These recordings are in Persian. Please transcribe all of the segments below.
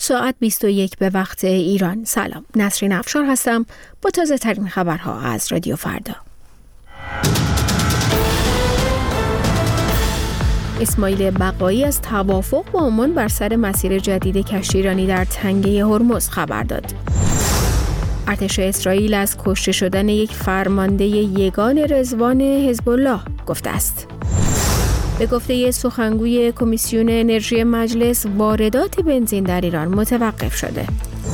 ساعت 21 به وقت ایران. سلام، نسرین افشار هستم با تازه ترین خبرها از رادیو فردا. اسماعیل بقایی از توافق با عمان بر سر مسیر جدید کشتیرانی در تنگه هرمز خبر داد. ارتش اسرائیل از کشته شدن یک فرمانده یگان رضوان حزب الله گفته است. به گفته سخنگوی کمیسیون انرژی مجلس، واردات بنزین در ایران متوقف شده.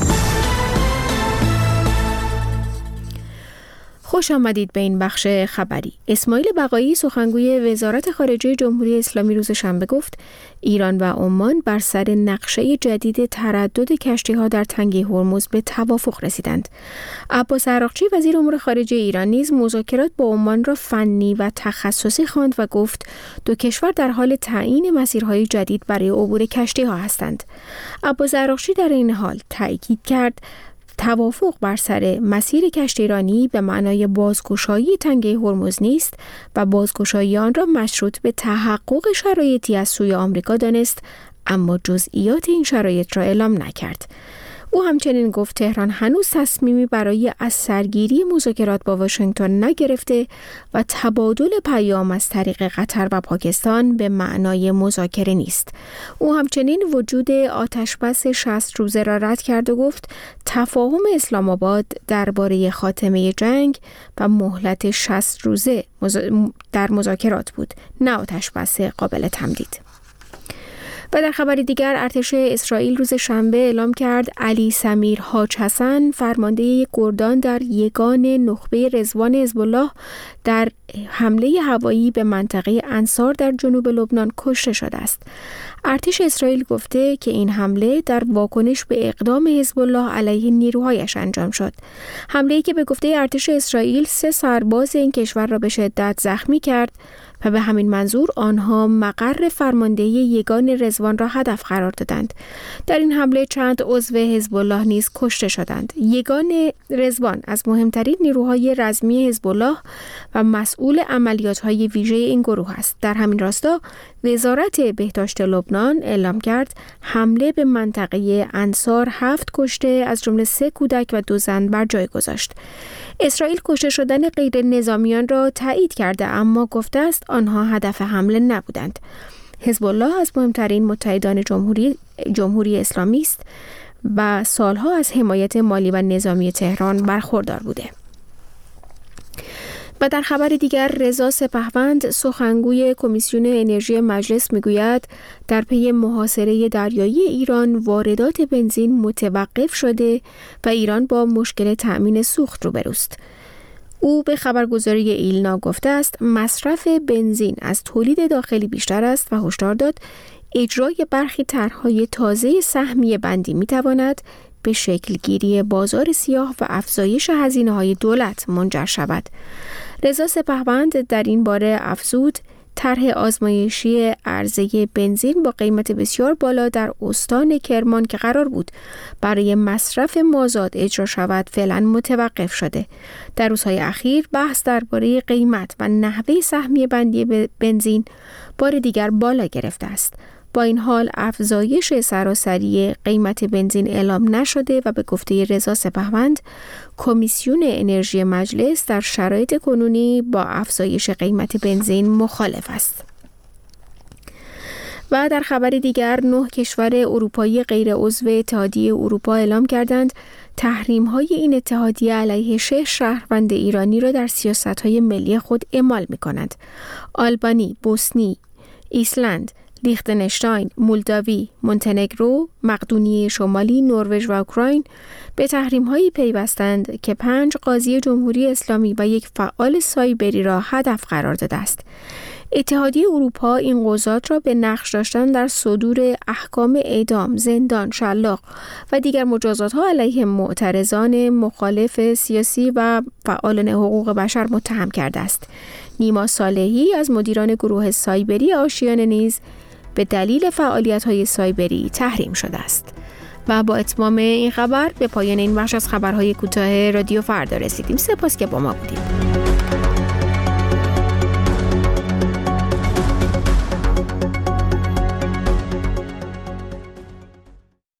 خوش آمدید به این بخش خبری. اسماعیل بقایی سخنگوی وزارت خارجه جمهوری اسلامی روز شنبه گفت ایران و عمان بر سر نقشه جدید تردد کشتی‌ها در تنگه هرمز به توافق رسیدند. عباس عراقچی وزیر امور خارجه ایران نیز مذاکرات با عمان را فنی و تخصصی خواند و گفت دو کشور در حال تعیین مسیرهای جدید برای عبور کشتی‌ها هستند. عباس عراقچی در این حال تأکید کرد توافق بر سر مسیر کشتیرانی به معنای بازگشایی تنگه هرمز نیست و بازگشایی آن را مشروط به تحقق شرایطی از سوی آمریکا دانست، اما جزئیات این شرایط را اعلام نکرد. او همچنین گفت تهران هنوز تصمیمی برای از سرگیری مذاکرات با واشنگتن نگرفته و تبادل پیام از طریق قطر و پاکستان به معنای مذاکره نیست. او همچنین وجود آتشبس 60 روزه را رد کرد و گفت تفاهم اسلام آباد درباره خاتمه جنگ و مهلت 60 روزه در مذاکرات بود، نه آتشبس قابل تمدید. و در خبر دیگر ارتش اسرائیل روز شنبه اعلام کرد علی سمیر حاج حسن فرمانده گردان در یگان نخبه رضوان حزب الله در حمله هوایی به منطقه انصار در جنوب لبنان کشته شده است. ارتش اسرائیل گفته که این حمله در واکنش به اقدام حزب الله علیه نیروهایش انجام شد. حمله‌ای که به گفته ارتش اسرائیل 3 سرباز این کشور را به شدت زخمی کرد و به همین منظور آنها مقر فرماندهی یگان رضوان را هدف قرار دادند. در این حمله چند عضو حزب الله نیز کشته شدند. یگان رضوان از مهمترین نیروهای رزمی حزب الله و مسئول عملیات‌های ویژه این گروه است. در همین راستا وزارت بهداشت لبنان اعلام کرد حمله به منطقه انصار 7 کشته از جمله 3 کودک و 2 زن بر جای گذاشت. اسرائیل کشته شدن غیر نظامیان را تایید کرده، اما گفته است آنها هدف حمله نبودند. حزب الله از مهمترین متحدان جمهوری اسلامی است و سالها از حمایت مالی و نظامی تهران برخوردار بوده. و در خبر دیگر رضا سپهوند سخنگوی کمیسیون انرژی مجلس میگوید در پی محاصره دریایی ایران واردات بنزین متوقف شده و ایران با مشکل تأمین سوخت روبروست. او به خبرگزاری ایلنا گفته است مصرف بنزین از تولید داخلی بیشتر است و هشدار داد اجرای برخی طرح‌های تازه سهمیه بندی میتواند به شکلگیری بازار سیاه و افزایش هزینه‌های دولت منجر شود. رضا سپهوند در این باره افزود طرح آزمایشی عرضه بنزین با قیمت بسیار بالا در استان کرمان که قرار بود برای مصرف مازاد اجرا شود فعلا متوقف شده. در روزهای اخیر بحث درباره قیمت و نحوه سهمیه بندی بنزین بار دیگر بالا گرفته است. با این حال افزایش سراسری قیمت بنزین اعلام نشده و به گفته رضا سپهوند کمیسیون انرژی مجلس در شرایط کنونی با افزایش قیمت بنزین مخالف است. و در خبر دیگر 9 کشور اروپایی غیر عضو اتحادیه اروپا اعلام کردند تحریم‌های این اتحادیه علیه 6 شهروند ایرانی را در سیاست‌های ملی خود اعمال می‌کنند. آلبانی، بوسنی، ایسلند، لیختنشتاین، مولداوی، مونتنگرو، مقدونیه شمالی، نروژ و اوکراین به تحریم‌هایی پیوستند که 5 قاضی جمهوری اسلامی و 1 فعال سایبری را هدف قرار داده است. اتحادیه اروپا این قضات را به نقش داشتن در صدور احکام اعدام، زندان، شلاق و دیگر مجازات‌ها علیه معترضان مخالف سیاسی و فعالان حقوق بشر متهم کرده است. نیما صالحی از مدیران گروه سایبری آشیانه نیز به دلیل فعالیت‌های سایبری تحریم شده است. و با اتمام این خبر به پایان این بخش از خبرهای کوتاه رادیو فردا رسیدیم. سپاس که با ما بودید.